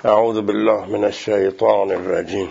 اعوذ بالله من الشیطان الرجیم.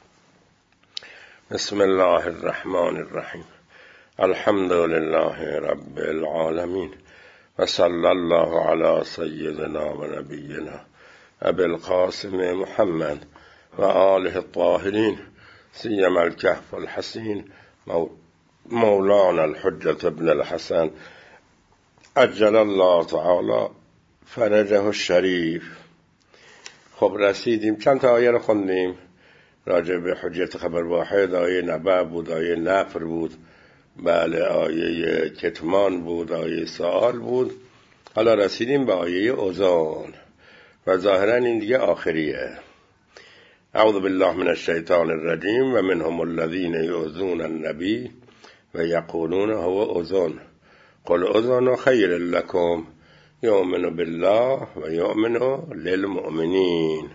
بسم الله الرحمن الرحیم. الحمد لله رب العالمین و صلی الله علی سیدنا و نبینا ابی القاسم محمد و آله الطاهرین سیما الکهف الحسین مولانا الحجة ابن الحسن عجل الله تعالی فرجه الشریف. خب رسیدیم چند تا آیه رو خوندیم راجع به حجیت خبر واحد. آیه نبأ بود، آیه نفر بود، بله آیه کتمان بود، آیه سؤال بود. حالا رسیدیم به آیه اوزان و ظاهرا این دیگه آخریه. اعوذ بالله من الشیطان الرجیم و منهم الذین یؤذون النبی و یقولون هو اوزان قل اوزان خیر لکم یؤمن بالله و یؤمن للمؤمنین.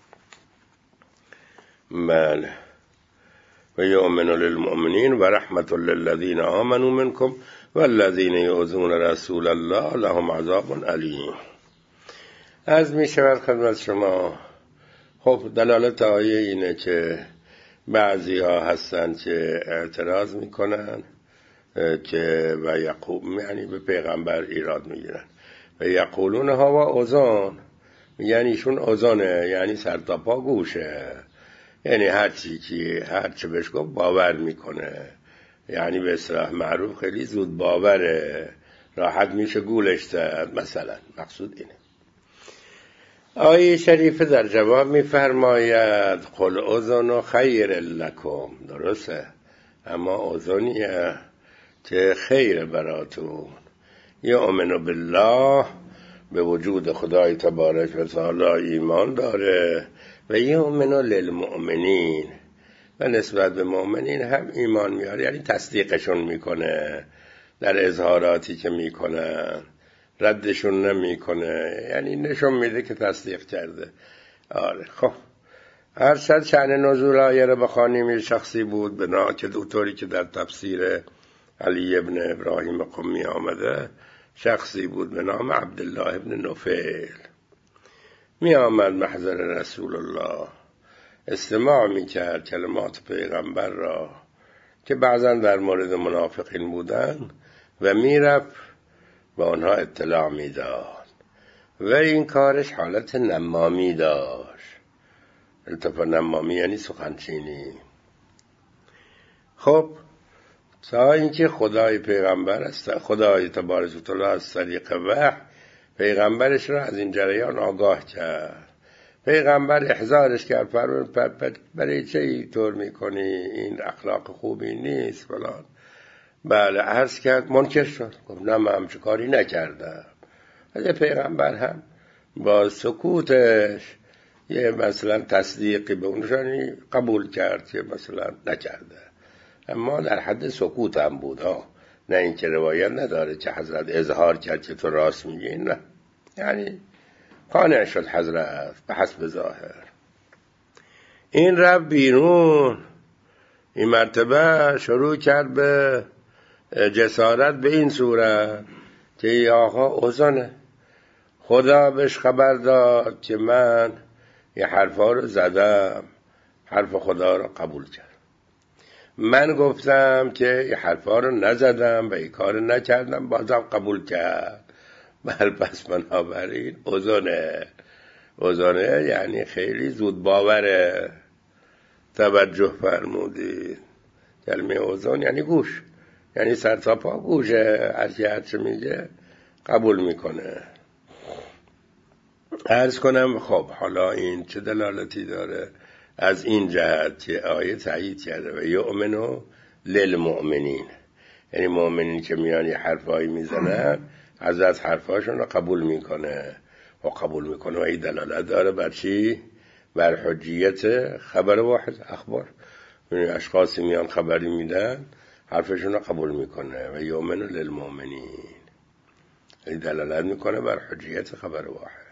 بله و یؤمن للمؤمنین و رحمت للذین آمنوا منکم والذین یؤذون رسول الله لهم عذاب علیم. از می شود خدمت شما. خب دلالت آیه اینه که بعضی ها هستن که اعتراض میکنن که و یقوم یعنی به پیغمبر ایراد میگیرن و یقولون ها و اوزان، یعنی ایشون اوزانه، یعنی سر تا پا گوشه، یعنی هر چی بهش گفت باور میکنه، یعنی به اصطلاح معروف خیلی زود باوره، راحت میشه گولش زد مثلا. مقصود اینه. آیه شریفه در جواب میفرماید قل اوزان خیر لکم. درسته، اما اوزانیه که خیر براتون. یؤمن بالله، به وجود خدای تبارک و تعالی ایمان داره، و یؤمن للمؤمنین، و نسبت به مؤمنین هم ایمان میاره، یعنی تصدیقشون میکنه در اظهاراتی که میکنن، ردشون نمیکنه، یعنی نشون میده که تصدیق کرده. آره. خب هرچند شأن نزول آیه رو بخوانیم شخصی بود بنا که دوطوری که در تفسیر علی ابن ابراهیم قمی آمده، شخصی بود به نام عبدالله ابن نفیل. می آمد محضر رسول الله، استماع می کرد کلمات پیغمبر را که بعضا در مورد منافقین بودن و می رفت و آنها اطلاع می داد و این کارش حالت نمامی داشت. التفا نمامی یعنی سخنچینی. خب تا اینکه خدای پیغمبر است، خدای تبارک و تعالی از طریق وحی پیغمبرش را از این جریان آگاه کرد. پیغمبر احذارش کرد، برای چه اینطور میکنی، این اخلاق خوبی نیست فلان. بله عرض کرد، منکر شد، گفت نه من همچه کاری نکردم. از پیغمبر هم با سکوتش یه مثلا تصدیقی به اونشانی قبول کرد که مثلا نکرده، اما در حد سکوت هم بود نه اینکه روایت نداره که حضرت اظهار کرد که تو راست میگی، نه، یعنی قانع شد حضرت به حسب ظاهر. این رفت بیرون، این مرتبه شروع کرد به جسارت به این صورت که ای آقا اوزانه، خدا بهش خبر داد که من یه حرفا رو زدم، حرف خدا رو قبول کرد. من گفتم که این حرفا رو نزدم و این کار نکردم، بازم قبول کرد. بل پس بنابراین اوزانه یعنی خیلی زود باوره. توجه فرمودید، کلمه اوزان یعنی گوش، یعنی سر تا پا گوشه، هرچی میگه قبول میکنه. عرض کنم خب حالا این چه دلالتی داره؟ از این جهت که آیه تایید کرده و یؤمنو للمؤمنین، یعنی مؤمنین که میان یه حرفایی میزنن، حضرت حرفاشون رو قبول میکنه و این دلالت داره بر چی؟ بر حجیت خبر واحد. اخبار، یعنی اشخاصی میان خبری میدن، حرفشون رو قبول میکنه و یؤمنو للمؤمنین، این دلالت میکنه بر حجیت خبر واحد.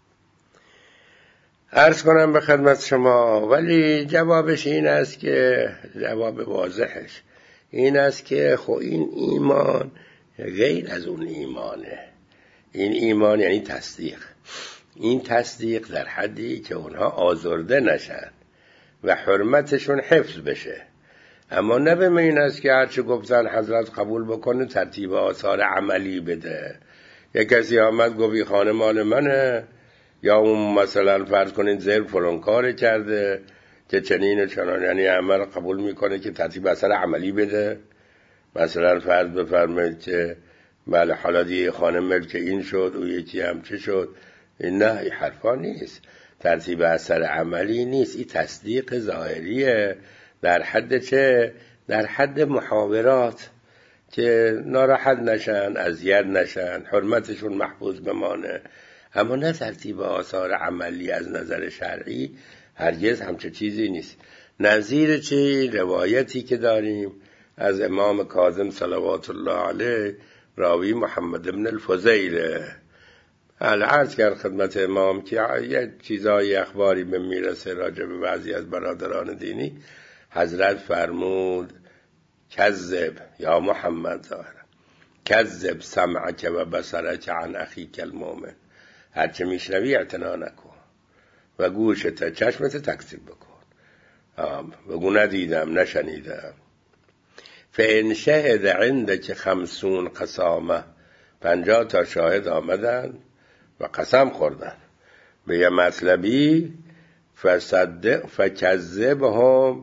عرض کنم به خدمت شما، ولی جوابش این است که جواب واضحش این است که خب این ایمان غیر از اون ایمانه. این ایمان یعنی تصدیق، این تصدیق در حدی که اونها آزرده نشن و حرمتشون حفظ بشه، اما نه به این است که هرچه گفتن حضرت قبول بکنه ترتیب آثار عملی بده. یک کسی آمد گفت این خانه مال منه، یا اون مثلا فرض کنید زیر فلان کار کرده که چنین و چنان، یعنی عمل قبول میکنه که ترتیب اثر عملی بده. مثلا فرض بفرمایید که بله حالا دیگه خانه ملک این شد و یکی هم چه شد، این نه، این حرفا نیست، ترتیب اثر عملی نیست، این تصدیق ظاهریه. در حد چه؟ در حد محاورات که ناراحت نشن، اذیت نشن، حرمتشون محفوظ بمانه، اما نه ترتیب آثار عملی از نظر شرعی هرگز همچه چیزی نیست. نظیر چه روایتی که داریم از امام کاظم صلوات الله علیه، راوی محمد بن الفضیل، عرض کرد خدمت امام که یک چیزای اخباری به میرسه راجع به بعضی از برادران دینی، حضرت فرمود کذب یا محمد ظاهرا کذب سمعک و بصرک عن اخیک المؤمن، هرچه میشنوی اعتنا نکن و گوشت چشمت تکذیب بکن، بگو ندیدم نشنیدم. فان شهد عندک 50 قسامه، 50 تا شاهد آمدن و قسم خوردن به یه مطلبی، فصدق فکذبهم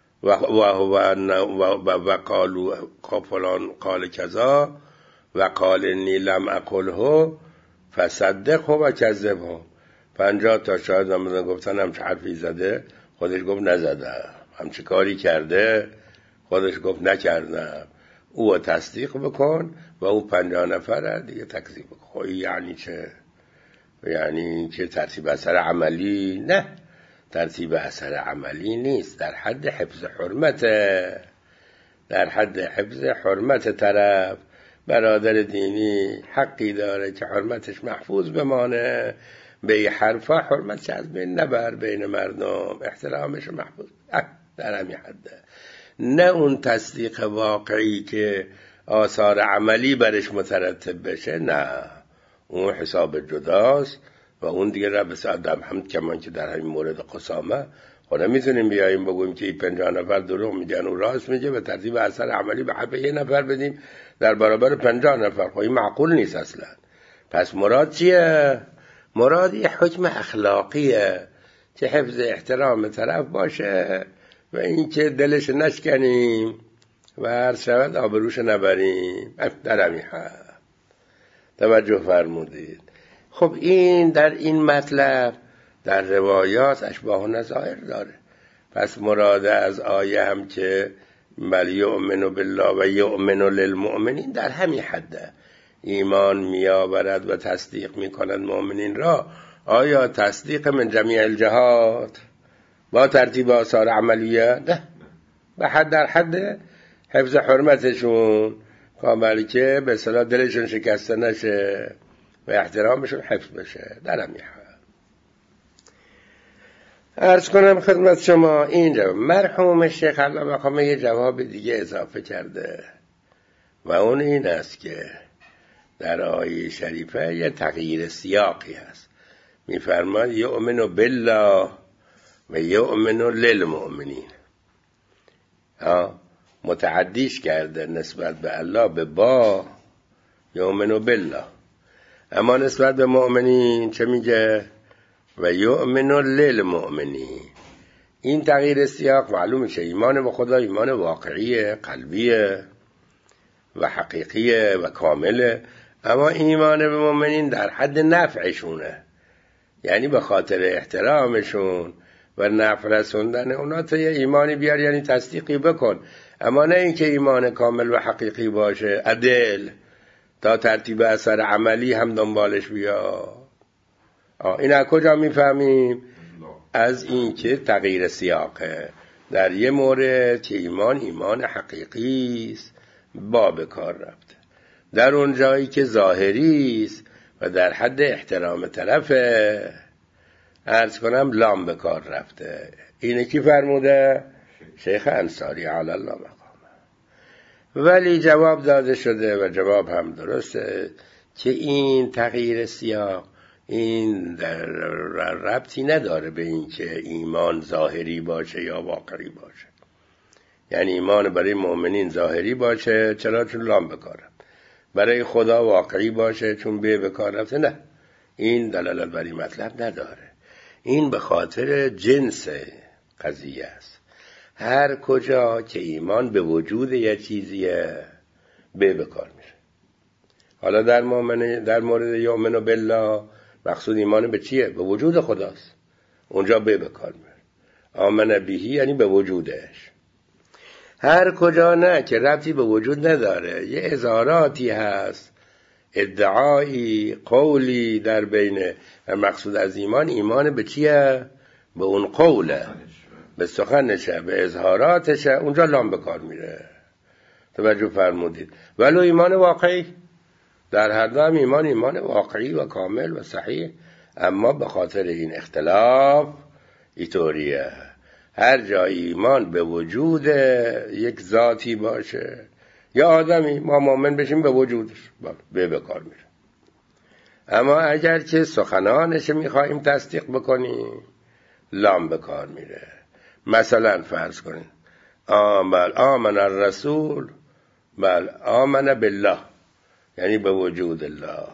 و قالوا فلان قال کذا و قال انی لم اقله فصدقه و کذبه. 50 تا شاهد آمدن گفتن همچه حرفی زده، خودش گفت نزدم، همچه کاری کرده، خودش گفت نکردم، او تصدیق بکن و او 50 نفر دیگه تکذیب بکن. یعنی چه؟ یعنی که ترتیب اثر عملی؟ نه، ترتیب اثر عملی نیست، در حد حفظ حرمت، در حد حفظ حرمت طرف. برادر دینی حقی داره که حرمتش محفوظ بمانه، به یه حرفا حرمتش از بین نبر بین مردم، احترامش محفوظ در همین حده، نه اون تصدیق واقعی که آثار عملی برش مترتب بشه، نه، اون حساب جداست و اون دیگه رب سعدم هم کمان که در همین مورد قسامه خود نمیتونیم بیاییم بگویم که 50 نفر دروغ میگن و راست میگه به ترتیب اثر عملی به حرف یه نفر بدیم در برابر 50 نفر، خب این معقول نیست اصلا. پس مراد چیه؟ مراد یه حکم اخلاقیه که حفظ احترام طرف باشه و این که دلش نشکنیم و هر شود آبروش نبریم، در همین حد. توجه فرمودید؟ خب این در این مطلب در روایات اشباه و نظائر داره. پس مراد از آیه هم که بل یؤمن بالله و یؤمن للمؤمنین در همین حده، ایمان میآورد و تصدیق میکنند مؤمنین را. آیا تصدیق من جمیع الجهات با ترتیب آثار عملیه؟ نه، به حد در حد حفظ حرمتشون کامل که به اصطلاح دلشون شکسته نشه و احترامشون حفظ بشه. در همین حال عرض کنم خدمت شما اینجا مرحوم شیخ الله مقام یه جواب دیگه اضافه کرده و اون این است که در آیه شریفه یه تغییر سیاقی هست. میفرماد یؤمن بالله و یؤمن للمؤمنین، متعدیش کرده نسبت به الله به با یؤمن بالله، اما نسبت به مؤمنین چه میگه؟ و یؤمن للمؤمنین. این تغییر سیاق معلوم میشه ایمان به خدا ایمان واقعیه، قلبیه و حقیقیه و کامله، اما ایمان به مؤمنین در حد نفعشونه، یعنی به خاطر احترامشون و نفع رسوندن اونا تا یه ایمانی بیار، یعنی تصدیقی بکن، اما نه اینکه ایمان کامل و حقیقی باشه عدل تا ترتیب اثر عملی هم دنبالش بیا. این از کجا میفهمیم؟ از این که تغییر سیاقه در یه مورد که ایمان حقیقی است با به کار رفته، در اون جایی که ظاهری است و در حد احترام طرفه عرض کنم لام به کار رفته. اینه کی فرموده؟ شیخ انصاری علی الله مقامه. ولی جواب داده شده و جواب هم درسته که این تغییر سیاق این ربطی نداره به این که ایمان ظاهری باشه یا واقعی باشه. یعنی ایمان برای مؤمنین ظاهری باشه چرا؟ چون لام بکارم. برای خدا واقعی باشه چون به کار رفته. نه، این دلالت بر این مطلب نداره. این به خاطر جنس قضیه است. هر کجا که ایمان به وجود یه چیزیه به کار میره. حالا در مورد یؤمن بالله مقصود ایمان به چیه؟ به وجود خداست. اونجا به کار میره. آمن بهی یعنی به وجودش. هر کجا نه که ربطی به وجود نداره، یه اظهاراتی هست، ادعایی، قولی در بین. مقصود از ایمان به چیه؟ به اون قوله، به سخنشه، به اظهاراتشه. اونجا لام به کار میره. توجه فرمودید؟ ولو ایمان واقعی، در هر دو هم ایمان واقعی و کامل و صحیح، اما به خاطر این اختلاف اینطوریه. هر جا ایمان به وجود یک ذاتی باشه یا آدمی، ما مؤمن بشیم به وجودش، به کار میره. اما اگر که سخنانش میخواییم تصدیق بکنیم لام به کار میره. مثلا فرض کنید آمن الرسول، آمن بالله یعنی به وجود الله.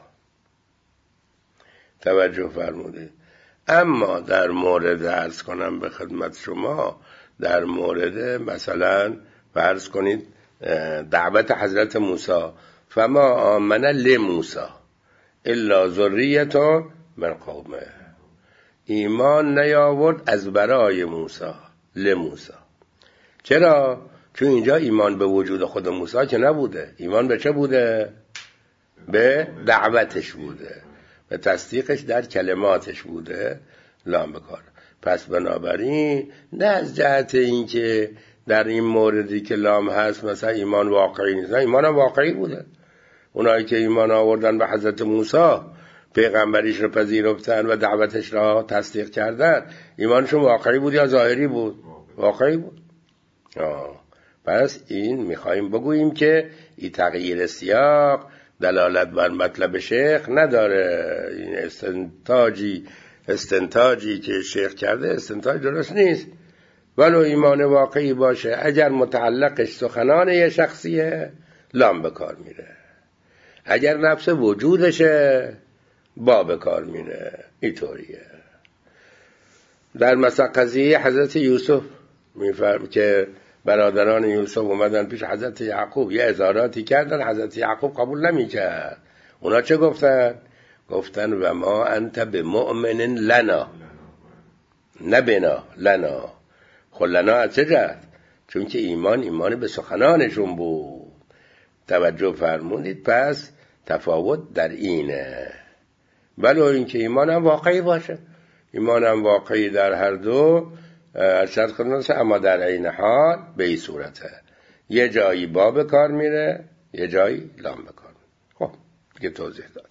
توجه فرمودید؟ اما در مورد عرض کنم به خدمت شما، در مورد مثلا فرض کنید دعوت حضرت موسی، فما آمن لموسی الا ذریة من قومه، ایمان نیاورد از برای موسی لموسی. چرا؟ چون اینجا ایمان به وجود خود موسی که نبوده. ایمان به چه بوده؟ به دعوتش بوده، به تصدیقش در کلماتش بوده. لام بکار. پس بنابراین نه از جهت این که در این موردی که لام هست مثلا ایمان واقعی نیست، نه، ایمان هم واقعی بوده. اونایی که ایمان آوردن به حضرت موسی، پیغمبریش رو پذیرفتن و دعوتش را تصدیق کردن، ایمانشون واقعی بود یا ظاهری بود؟ واقعی بود. پس این میخواییم بگوییم که این تغییر سیاق دلالت بر مطلب شیخ نداره. این استنتاجی که شیخ کرده استنتاج درست نیست. ولو ایمان واقعی باشه، اگر متعلقش سخنان یه شخصیه لام به کار میره، اگر نفس وجودشه با به کار میره. اینطوریه. در مثلا قضیه حضرت یوسف میفرم که برادران یوسف اومدن پیش حضرت یعقوب، یه اظهاراتی کردن، حضرت یعقوب قبول نمیکرد. اونا چه گفتن؟ گفتن و ما انت بمؤمن لنا، نه بنا، لنا. خب لنا از چه جهت؟ چون که ایمان به سخنانشون بود. توجه فرمودید؟ پس تفاوت در اینه. ولو اینکه ایمان هم واقعی باشه، ایمان هم واقعی در هر دو ارشد خدمت، اما در این حال به این صورته، یه جایی با به کار میره، یه جایی لام به کار میره. خب دیگه توضیح دادیم.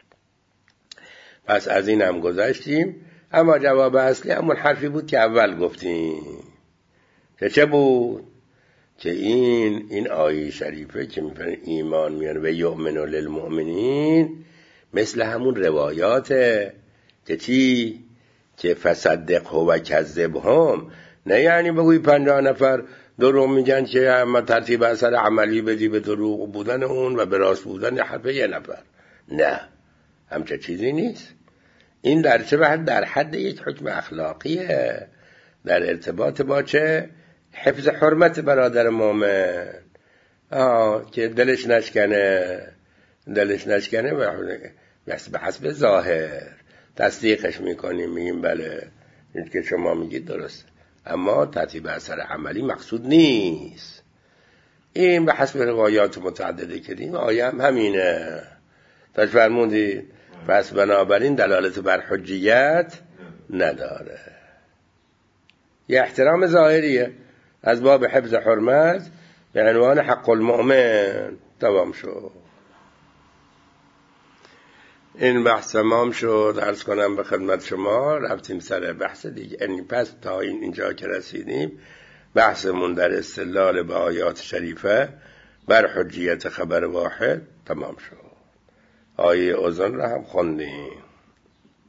پس از این هم گذشتیم. اما جواب اصلی همون حرفی بود که اول گفتیم که چه بود؟ که این آیه شریفه که میفرمایه ایمان میانه و یؤمن للمؤمنین، مثل همون روایاته که چی؟ که فصدقه و کذبهم. نه یعنی بگوی 50 نفر دروغ میگن که اما ترتیب اثر عملی بدی به دروغ بودن اون و به راست بودن حرف یه نفر. نه، همچه چیزی نیست. این در چه حد؟ در حد یک حکم اخلاقیه، در ارتباط با چه؟ حفظ حرمت برادر مومن. که دلش نشکنه و به حسب ظاهر تصدیقش میکنیم، میگیم بله این که شما میگید درست، اما ترتیب اثر عملی مقصود نیست. این به حسب روایات متعدده کردیم. آیه هم همینه. فرمودید؟ پس بنابراین دلالت بر حجیت نداره، یه احترام ظاهریه از باب حفظ حرمت به عنوان حق المؤمن. تمام شد. این بحث تمام شد. عرض کنم به خدمت شما، رفتیم سر بحث دیگه. یعنی پس تا اینجا که رسیدیم بحثمون در استدلال به آیات شریفه بر حجیت خبر واحد تمام شد. آیه اذن را هم خوندیم.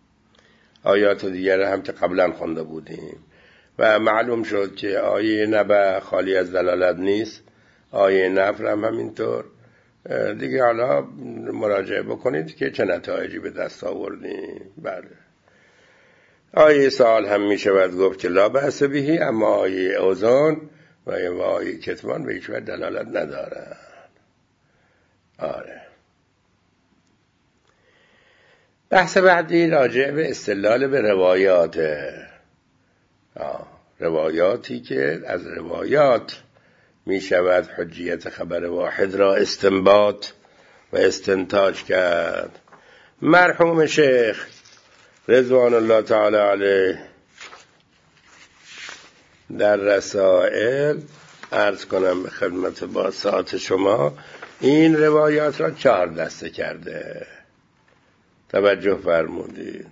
آیات دیگر هم که قبلا خوانده بودیم و معلوم شد که آیه نبأ خالی از دلالت نیست، آیه نفر هم همینطور. دیگه حالا مراجعه بکنید که چه نتایجی به دست آوردیم. بله. آیه سال هم می شود گفت که لا بأس بهی، اما آیه اوزان و آیه کتمان به هیچ وجه دلالت ندارن. آره. بحث بعدی راجع به استدلال به روایات. روایاتی که از روایات می شود حجیت خبر واحد را استنباط و استنتاج کرد. مرحوم شیخ رضوان الله تعالی علیه در رسائل عرض کنم به خدمت با ساعت شما این روایات را 4 دسته کرده. توجه فرمودید.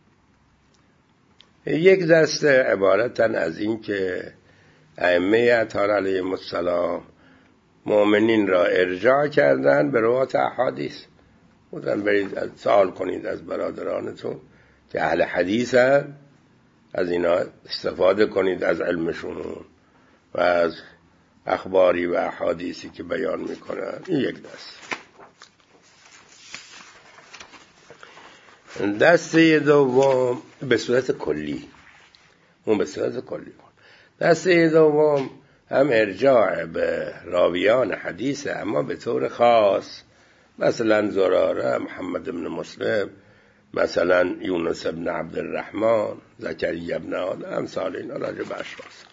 یک دسته عبارتن از این که ائمه اطهار علیهم السلام مؤمنین را ارجاع کردن به روایات احادیث. بودن برید سوال کنید از برادرانتون که اهل حدیثن، از اینا استفاده کنید از علمشون و از اخباری و احادیثی که بیان میکنن. این یک دسته دوم به صورت کلی، دسته دوم هم ارجاع به راویان حدیث اما به طور خاص، مثلا زراره، محمد بن مسلم، مثلا یونس بن عبدالرحمن، زکریا بن آدم، امثال اینا راجع به اشخاص.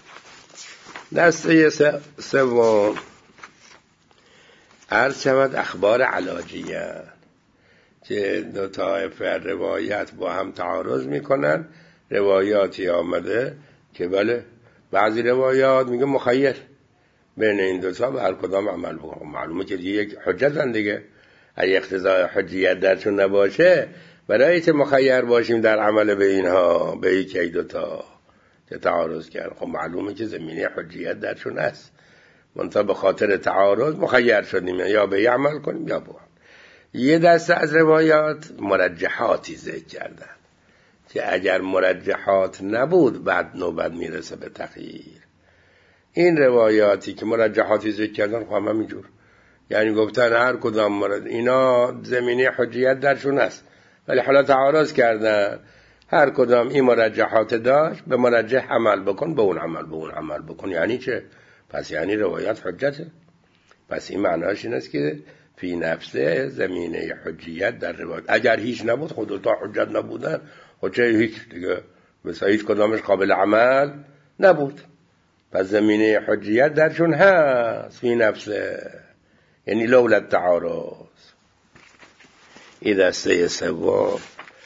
دسته سوم عرض شود اخبار علاجیه که دو طایفه روایت با هم تعارض میکنن. روایاتی آمده که بله بعضی روایات میگه مخیر بین این دو تا به هر کدام عمل بکنم. معلومه که یک حجتن دیگه. اگه اقتضای حجیت درشون نباشه برای چه مخیر باشیم در عمل به اینها، به یکی دو تا که تعارض کرد؟ خب معلومه که زمینه حجیت درشون هست، منتها به خاطر تعارض مخیر شدیم یا به یه عمل کنیم یا با. یه دسته از روایات مرجحاتی ذکر کردن که اگر مرجحات نبود بعد نوبت میرسه به تغییر. این روایاتی که مرجحاتی ذکر کردن خب همینجور، یعنی گفتن هر کدام مورد اینا زمینه حجیت درشون هست ولی حالا تعارض کردن، هر کدام این مرجحات داشت به مرجح عمل بکن، به اون عمل بکن. یعنی چه؟ پس یعنی روایات حجته. پس این معناش این است که فی نفسه زمینه حجیت در روایت اگر هیچ نبود، خود دو تا حجت نبودن، خود چه هیچ دیگه، مثلا هیچ کدامش قابل عمل نبود. پس زمینه حجیت درشون هست فی نفسه، یعنی لولا التعارض. این دسته سوم.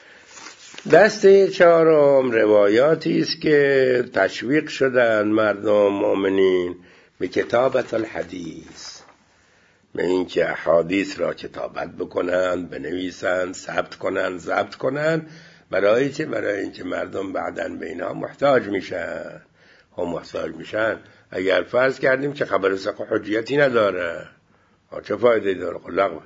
دسته چهارم روایاتی است که تشویق شدن مردم مؤمنین به کتابت الحدیث، به این که احادیث را کتابت بکنن، بنویسن، ثبت کنن، ضبط کنن. برای چه؟ برای اینکه مردم بعداً به اینا محتاج میشن. هم محتاج میشن اگر فرض کردیم که خبر ثقه حجیتی نداره، چه فایده داره؟ خب لغوه.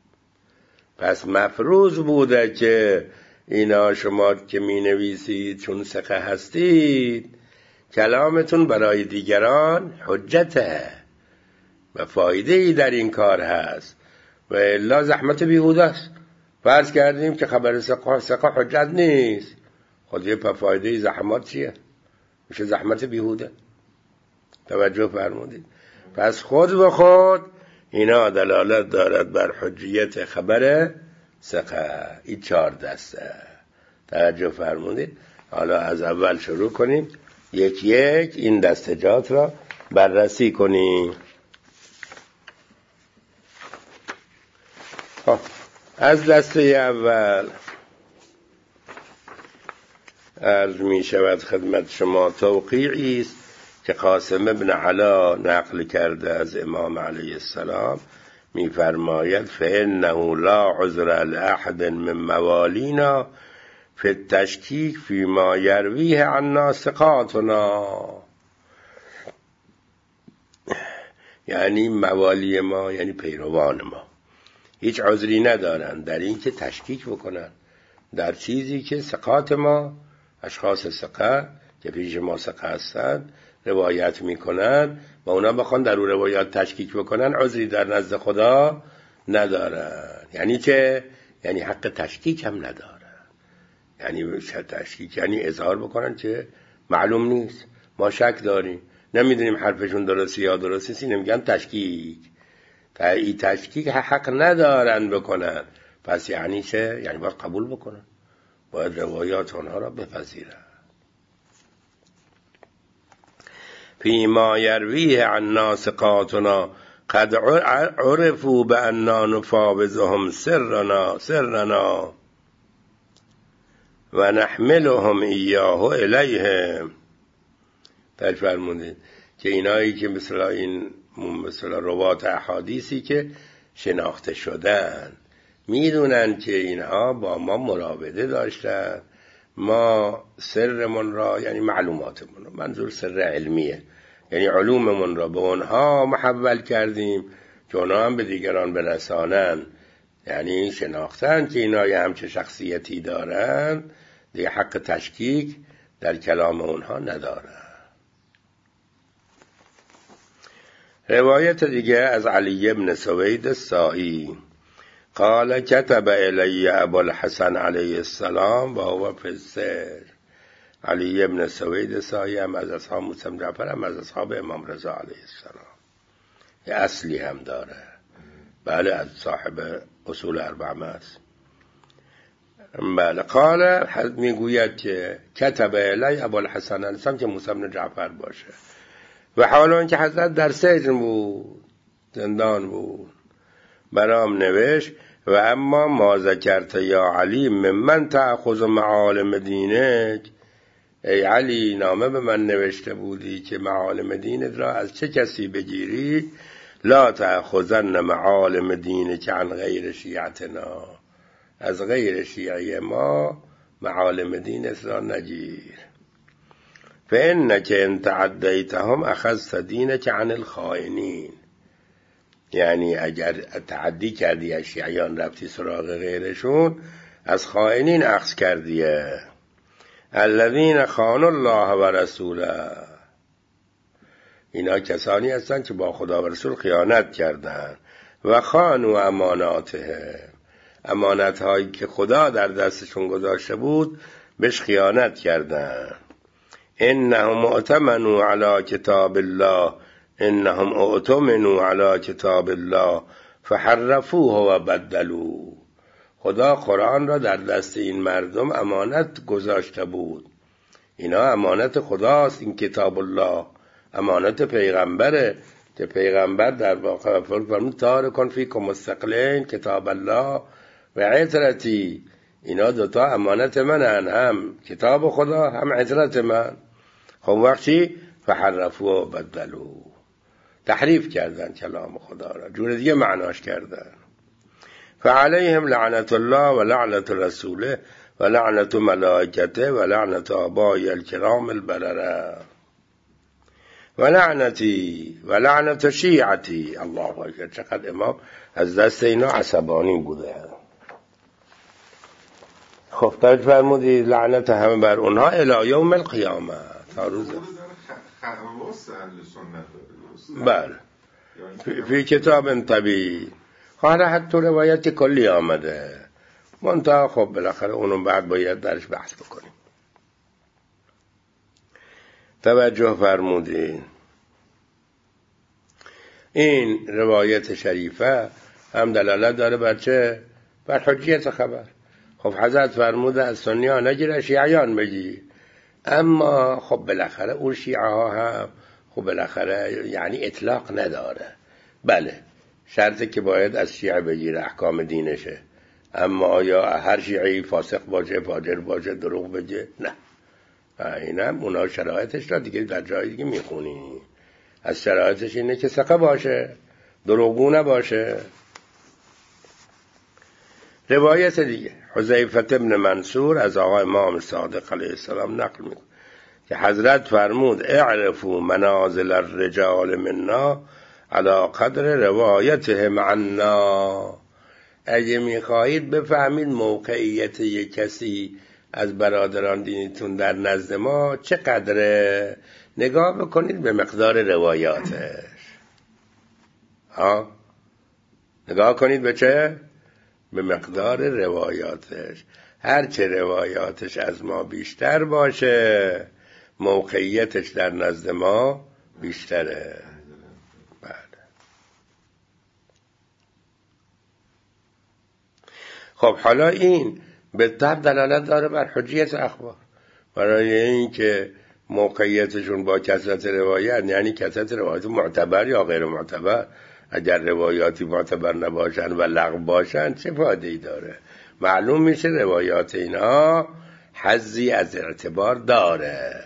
پس مفروض بوده که اینا شما که می نویسید چون ثقه هستید کلامتون برای دیگران حجته و فایده ای در این کار هست و الا زحمت بیهوده است. فرض کردیم که خبر ثقه حجت نیست، خود یه فایده ای زحمت چیه؟ میشه زحمت بیهوده. توجه فرمودید؟ پس خود به خود اینا دلالت دارد بر حجیت خبر ثقه. این 4 دسته. توجه فرمودید؟ حالا از اول شروع کنیم، یک یک این دستجات را بررسی کنیم. از دسته اول عرض می شود خدمت شما توقیعی است که قاسم ابن علا نقل کرده از امام علیه السلام. می فرماید فإنه لا عذر لأحد من موالینا فی التشکیک فیما یرویه عنا ثقاتنا. یعنی موالی ما یعنی پیروان ما هیچ عذری ندارن در این که تشکیک بکنن در چیزی که ثقات ما، اشخاص ثقه که پیش ما ثقه هستند، روایت میکنن و اونا بخوان در اون روایات تشکیک بکنن، عذری در نزد خدا ندارن. یعنی چه؟ یعنی حق تشکیک هم ندارن. یعنی تشکیک یعنی اظهار بکنن که معلوم نیست، ما شک داریم، نمیدونیم حرفشون درسته یا درسته نیست، نمیگن تشکیک. این تشکیک حق ندارن بکنن. پس یعنی چه؟ یعنی باید قبول بکنن، باید روایات آنها را بپذیرن. فیما یرویه عن ناسقاتنا قد عرفوا بأننا نفاوضهم سرنا و نحملهم ایاه الیهم. تعریف فرمودید که اینایی که مثل روات احادیثی که شناخته شدن، میدونن که اینها با ما مراوده داشتن، ما سرمون را، یعنی معلوماتمون را، منظور سر علمیه، یعنی علوممون را به اونها محول کردیم که اونها هم به دیگران برسانن. یعنی شناختن که اینا یه همچه شخصیتی دارن، دیگه حق تشکیک در کلام اونها ندارن. روایت دیگه از علی بن سوید السائی قال كتب الی ابو الحسن علیه السلام و هو فی السر. علی بن سوید السائی هم از اصحاب موسی بن جعفر، هم از اصحاب امام رضا علیه السلام، یه اصلی هم داره. بله، از صاحب اصول اربعه است. بله، قال میگوید که کتب الی ابو الحسن السلام که موسی بن جعفر باشه، و حالا که حضرت در سجن بود، زندان بود، برام نوشت و اما ما ذکرت یا علی ممن تأخذ معالم دینک. ای علی، نامه به من نوشته بودی که معالم دینت را از چه کسی بگیری؟ لا تأخذن معالم دینک عن غیر شیعتنا، از غیر شیعه ما معالم دینت را نگیر. فإنك إن تعديتهم أخذت دينك عن الخائنين. یعنی اگر تعدی کردی از شیعیان رفتی سراغ غیرشون، از خائنین اخذ کردیه. الذين خانوا الله و رسوله، اینا کسانی هستن که با خدا و رسول خیانت کردن. و خانوا اماناته، امانت هایی که خدا در دستشون گذاشته بود بهش خیانت کردن. انهم اؤتمنوا على کتاب الله، انهم اؤتمنوا على کتاب الله فحرفوه و بدلوه. خدا قرآن را در دست این مردم امانت گذاشته بود. اینا امانت خداست، این کتاب الله امانت پیغمبره، که پیغمبر در واقع فرمود تارکن فیکم مستقلین کتاب الله و عترتی. اینا دوتا امانت منن، هم کتاب خدا هم عترت من. خب وقتی فحرفو و بدلو، تحریف کردن کلام خدا را، جور دیگه معناش کردن. فعليهم لعنت الله و لعنت رسوله و لعنت ملائکته و لعنت آبای الکرام البرره و لعنتی و لعنت شیعتی. الله اکبر، چقدر امام از دست اینا عصبانی بوده. خب تاج فرمودی لعنت همه بر اونها الی یوم القیامه، تا روز بله فی کتاب طبیعی. حالا حتی روایت کلی آمده، منتها خب بالاخره اونو بعد باید درش بحث بکنیم. توجه فرمودین این روایت شریفه هم دلالت داره بر چه؟ بر حجیت خبر. خب حضرت فرموده از سنی ها نگیره، شیعیان بگی. اما خب بالاخره اون شیعه ها هم خب بالاخره یعنی اطلاق نداره. بله شرطه که باید از شیعه بگیره، احکام دینشه. اما آیا هر شیعی فاسق باشه، فاجر باشه، دروغ بگه؟ نه. اینم اونا شرایطش را دیگه در جای دیگه میخونی. از شرایطش اینه که ثقه باشه، دروغگو نباشه. روایت دیگه حذیفه بن منصور از آقای امام صادق علیه السلام نقل میکنه که حضرت فرمود اعرفوا منازل الرجال منا علی قدر روایتهم عنا. اگه میخواهید بفهمید موقعیت یک کسی از برادران دینیتون در نزد ما چقدره، نگاه بکنید به مقدار روایاتش. نگاه کنید به چه؟ به مقدار روایاتش. هرچه روایاتش از ما بیشتر باشه موقعیتش در نزد ما بیشتره. بله. خب حالا این به طب دلالت داره بر حجیت اخبار، برای این که موقعیتشون با کثرت روایت، یعنی کثرت روایت معتبر یا غیر معتبر. اگر روایاتی معتبر نباشن و لغو باشن چه فایده‌ای داره؟ معلوم میشه روایات اینا حظی از اعتبار داره.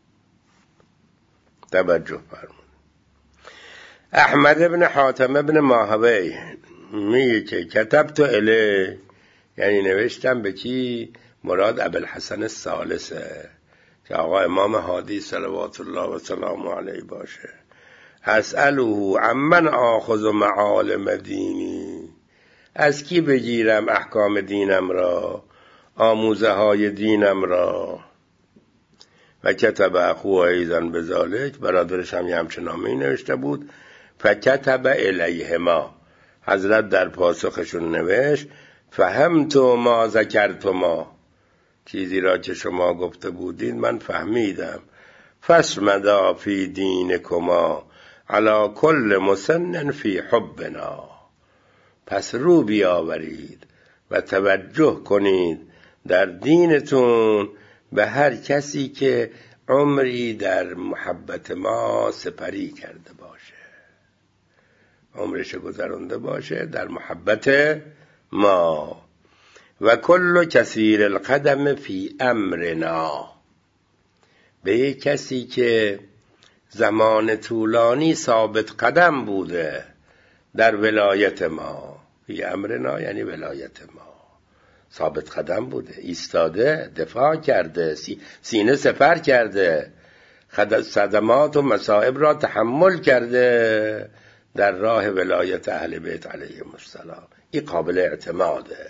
توجه فرمون. احمد ابن حاتم ابن ماهوی میگه که کتبت اله، یعنی نوشتم به کی؟ مراد ابوالحسن الثالثه که آقا امام هادی صلوات الله و سلام علیه باشه. اسأله عمن آخذ معالم دینی، از کی بگیرم احکام دینم را، آموزه های دینم را. و کتب اخوه ایضا بذالک، برادرش هم یه همچه نامه‌ای نوشته بود. فکتب الیهما، حضرت در پاسخشون نوشت فهمت ما ذکرتما، چیزی را که شما گفته بودید من فهمیدم. فاسمدا فی دینکما علی کل مسن فی حبنا، پس رو بیاورید و توجه کنید در دینتون به هر کسی که عمری در محبت ما سپری کرده باشه، عمرش گذرانده باشه در محبت ما. و کل کثیر القدم فی امرنا، به یک کسی که زمان طولانی ثابت قدم بوده در ولایت ما. فی امرنا یعنی ولایت ما، ثابت قدم بوده، ایستاده، دفاع کرده، سینه سپر کرده، صدمات و مصائب را تحمل کرده در راه ولایت اهل بیت علیهم السلام. این قابل اعتماده.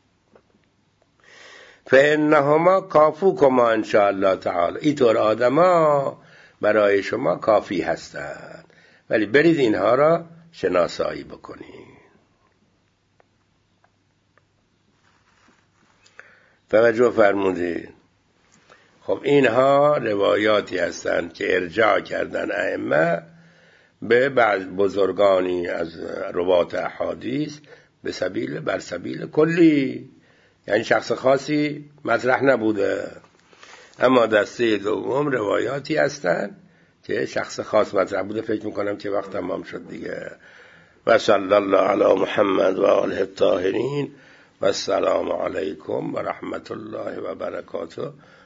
فانهما کافوکما ان شاء الله تعالی، اینطور آدما برای شما کافی هستند، ولی برید اینها را شناسایی بکنید. توجه فرمودید. خب اینها روایاتی هستند که ارجاع کردن ائمه به بعض بزرگانی از روات احادیث بر سبیل کلی، یعنی شخص خاصی مطرح نبوده. اما دسته دوم روایاتی هستند که شخص خاص مطرح بوده. فکر میکنم که وقت تمام شد دیگه. و صلی الله علی محمد و آله الطاهرین و السلام علیکم و رحمت الله و برکاته.